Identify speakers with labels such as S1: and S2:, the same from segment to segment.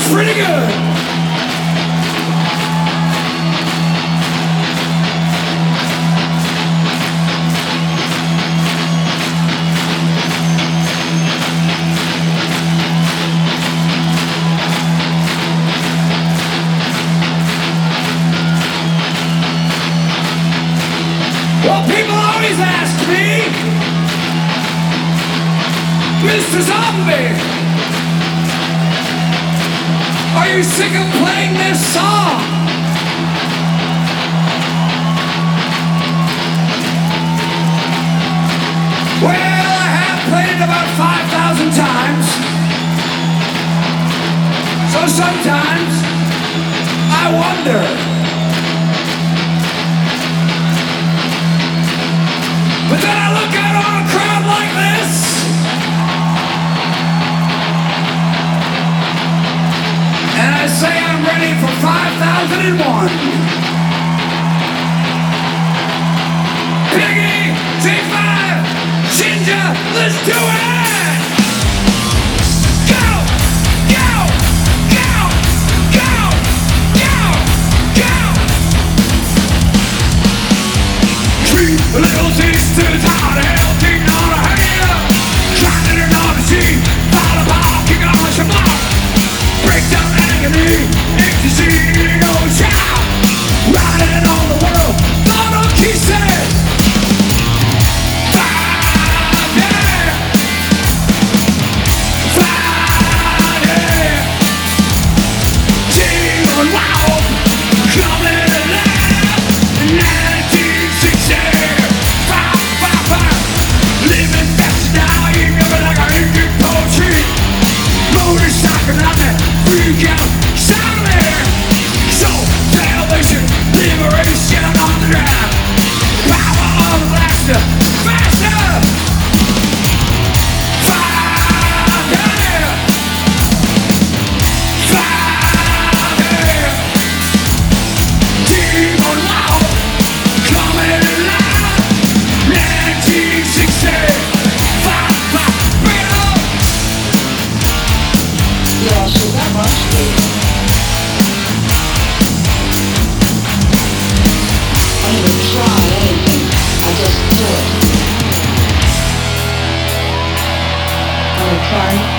S1: pretty good. Well, people always ask me, Mr. Zombie, are you sick of playing this song? Well, I have played it about 5,000 times. So sometimes I wonder. But then I look out on a crowd like this, and I say I'm ready for 5001. Piggy, T5, Ginger, let's do it! Go, go, go, go, go, go! Treat a little sisters out healthy, not a hater. Trying to not to see, fall apart, kick on your mark. Break down agony, ecstasy, no child. Riding on the world, not a key said. Fire, yeah. Fire, yeah. Demon wild, coming alive. 1960. Living fast and dying, never like I read poetry. Motorcycle on that freak out silent. So salvation, liberation on the drive. Power of the blaster, faster. Fire, yeah. Fire, yeah. Demon wild, coming alive. 1960.
S2: Yeah, so that must be. I don't even try anything. I just do it. Okay?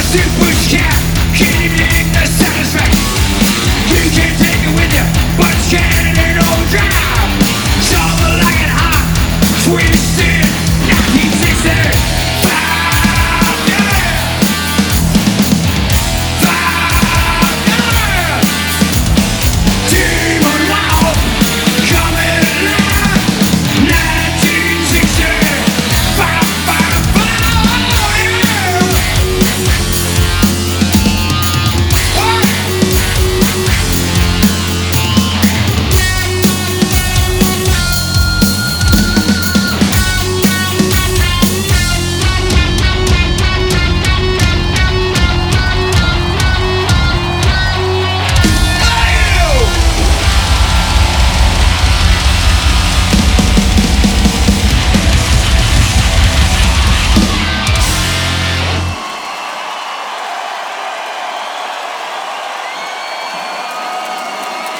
S1: You push can't even the satisfaction. You can't take it with you, but you can in overdrive. Summer like it hot, twisted.